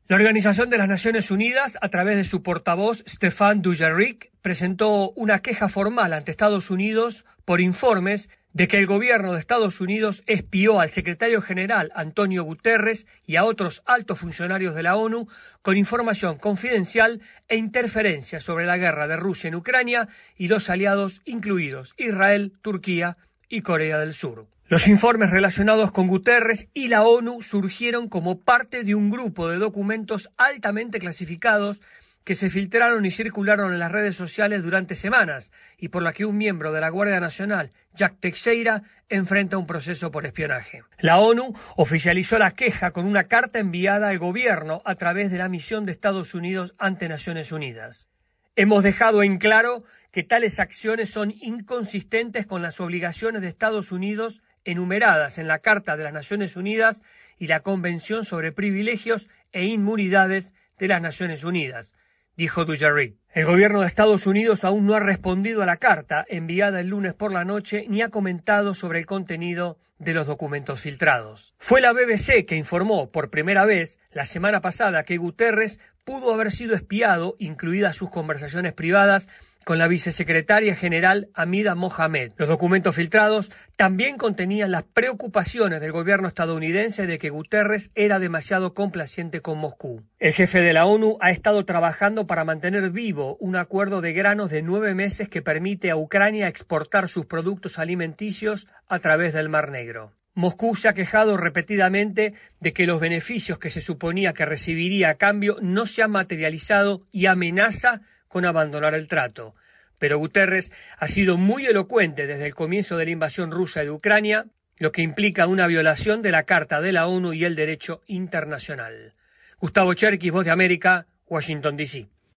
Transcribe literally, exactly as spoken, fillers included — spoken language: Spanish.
La Organización de las Naciones Unidas, a través de su portavoz Stéphane Dujarric, presentó una queja formal ante Estados Unidos por informes de que el gobierno de Estados Unidos espió al secretario general Antonio Guterres y a otros altos funcionarios de la ONU con información confidencial e interferencia sobre la guerra de Rusia en Ucrania y los aliados incluidos Israel, Turquía y Corea del Sur. Los informes relacionados con Guterres y la ONU surgieron como parte de un grupo de documentos altamente clasificados que se filtraron y circularon en las redes sociales durante semanas y por la que un miembro de la Guardia Nacional, Jack Teixeira, enfrenta un proceso por espionaje. La ONU oficializó la queja con una carta enviada al gobierno a través de la misión de Estados Unidos ante Naciones Unidas. Hemos dejado en claro que tales acciones son inconsistentes con las obligaciones de Estados Unidos enumeradas en la Carta de las Naciones Unidas y la Convención sobre Privilegios e Inmunidades de las Naciones Unidas, dijo Dujarric. El gobierno de Estados Unidos aún no ha respondido a la carta enviada el lunes por la noche ni ha comentado sobre el contenido de los documentos filtrados. Fue la B B C que informó por primera vez la semana pasada que Guterres pudo haber sido espiado, incluidas sus conversaciones privadas con la vicesecretaria general Hamida Mohamed. Los documentos filtrados también contenían las preocupaciones del gobierno estadounidense de que Guterres era demasiado complaciente con Moscú. El jefe de la ONU ha estado trabajando para mantener vivo un acuerdo de granos de nueve meses que permite a Ucrania exportar sus productos alimenticios a través del Mar Negro. Moscú se ha quejado repetidamente de que los beneficios que se suponía que recibiría a cambio no se han materializado y amenaza con abandonar el trato. Pero Guterres ha sido muy elocuente desde el comienzo de la invasión rusa de Ucrania, lo que implica una violación de la Carta de la ONU y el derecho internacional. Gustavo Cherkis, Voz de América, Washington, D C